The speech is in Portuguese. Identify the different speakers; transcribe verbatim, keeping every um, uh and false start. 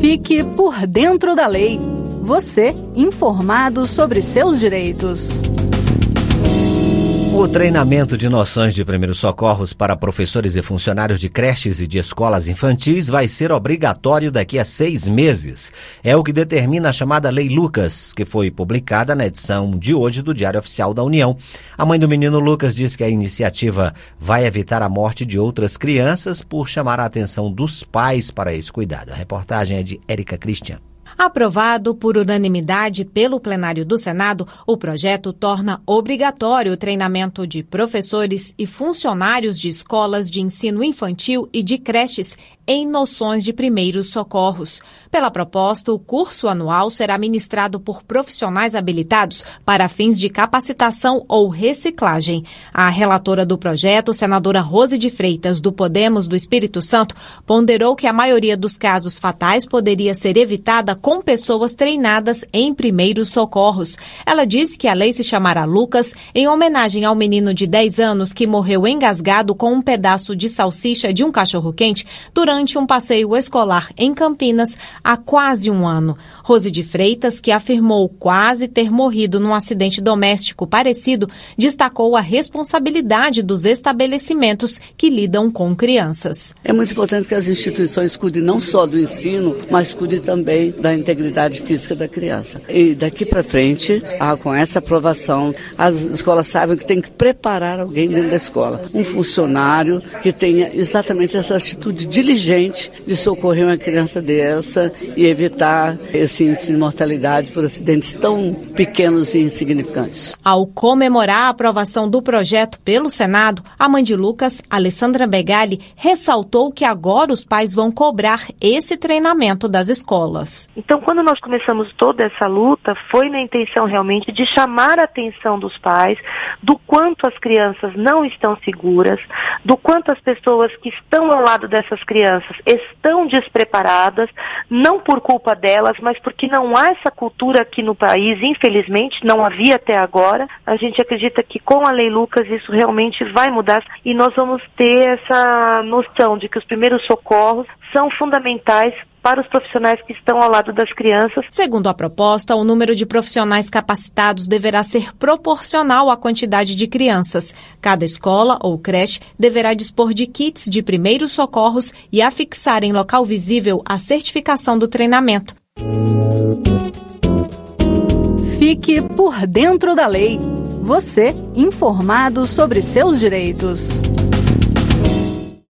Speaker 1: Fique por dentro da lei. Você, informado sobre seus direitos.
Speaker 2: O treinamento de noções de primeiros socorros para professores e funcionários de creches e de escolas infantis vai ser obrigatório daqui a seis meses. É o que determina a chamada Lei Lucas, que foi publicada na edição de hoje do Diário Oficial da União. A mãe do menino Lucas diz que a iniciativa vai evitar a morte de outras crianças por chamar a atenção dos pais para esse cuidado. A reportagem é de Érica Cristian.
Speaker 3: Aprovado por unanimidade pelo plenário do Senado, o projeto torna obrigatório o treinamento de professores e funcionários de escolas de ensino infantil e de creches em noções de primeiros socorros. Pela proposta, o curso anual será ministrado por profissionais habilitados para fins de capacitação ou reciclagem. A relatora do projeto, senadora Rose de Freitas, do Podemos do Espírito Santo, ponderou que a maioria dos casos fatais poderia ser evitada com pessoas treinadas em primeiros socorros. Ela disse que a lei se chamará Lucas em homenagem ao menino de dez anos que morreu engasgado com um pedaço de salsicha de um cachorro-quente durante um passeio escolar em Campinas há quase um ano. Rose de Freitas, que afirmou quase ter morrido num acidente doméstico parecido, destacou a responsabilidade dos estabelecimentos que lidam com crianças.
Speaker 4: É muito importante que as instituições cuidem não só do ensino, mas cuidem também da integridade física da criança. E daqui para frente, ah, com essa aprovação, as escolas sabem que tem que preparar alguém dentro da escola. Um funcionário que tenha exatamente essa atitude diligente de socorrer uma criança dessa e evitar esse índice de mortalidade por acidentes tão pequenos e insignificantes.
Speaker 3: Ao comemorar a aprovação do projeto pelo Senado, a mãe de Lucas, Alessandra Begali, ressaltou que agora os pais vão cobrar esse treinamento das escolas.
Speaker 5: Então, quando nós começamos toda essa luta, foi na intenção realmente de chamar a atenção dos pais do quanto as crianças não estão seguras, do quanto as pessoas que estão ao lado dessas crianças estão despreparadas, não por culpa delas, mas porque não há essa cultura aqui no país, infelizmente, não havia até agora. A gente acredita que com a Lei Lucas isso realmente vai mudar e nós vamos ter essa noção de que os primeiros socorros são fundamentais para os profissionais que estão ao lado das crianças.
Speaker 3: Segundo a proposta, o número de profissionais capacitados deverá ser proporcional à quantidade de crianças. Cada escola ou creche deverá dispor de kits de primeiros socorros e afixar em local visível a certificação do treinamento.
Speaker 1: Fique por dentro da lei. Você, informado sobre seus direitos.